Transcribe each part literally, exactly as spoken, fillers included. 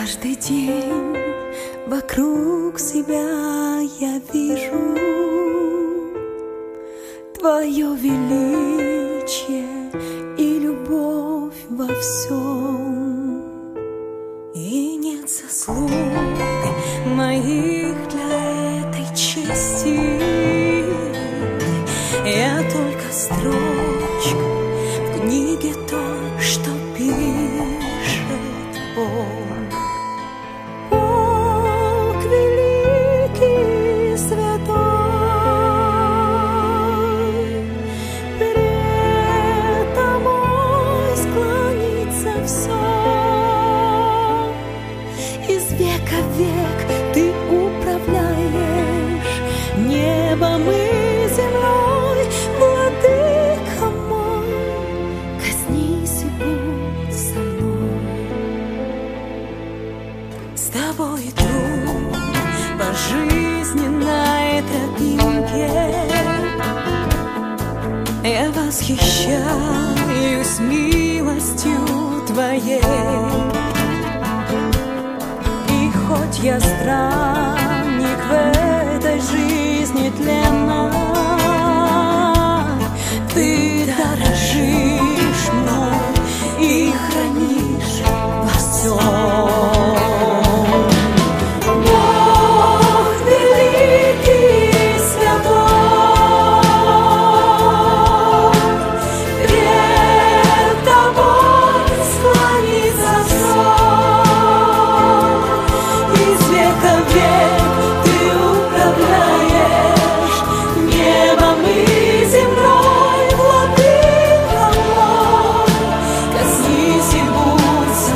Каждый день вокруг себя я вижу Твое величие и любовь во всем. И нет заслуг моих для этой чести, я только строчка в книге той, что пишет Он. Бог великий, святой, пред Тобой склонится все. Из века в век Ты управляешь небом и землей, владыка мой, коснись и будь со мной. С Тобой иду по жизненной тропинке, я восхищаюсь милостью Твоей. И хоть я странник в этой жизни тленной, Ты дорожишь мной и хранишь во всем. Бог великий, святой, пред Тобой склонится все. Из века в век Ты управляешь небом и землей, владыка мой, коснись и будь со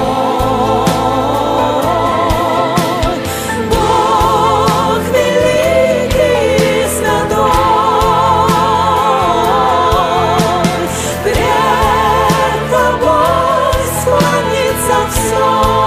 мной. Бог великий, святой, пред Тобой склонится все.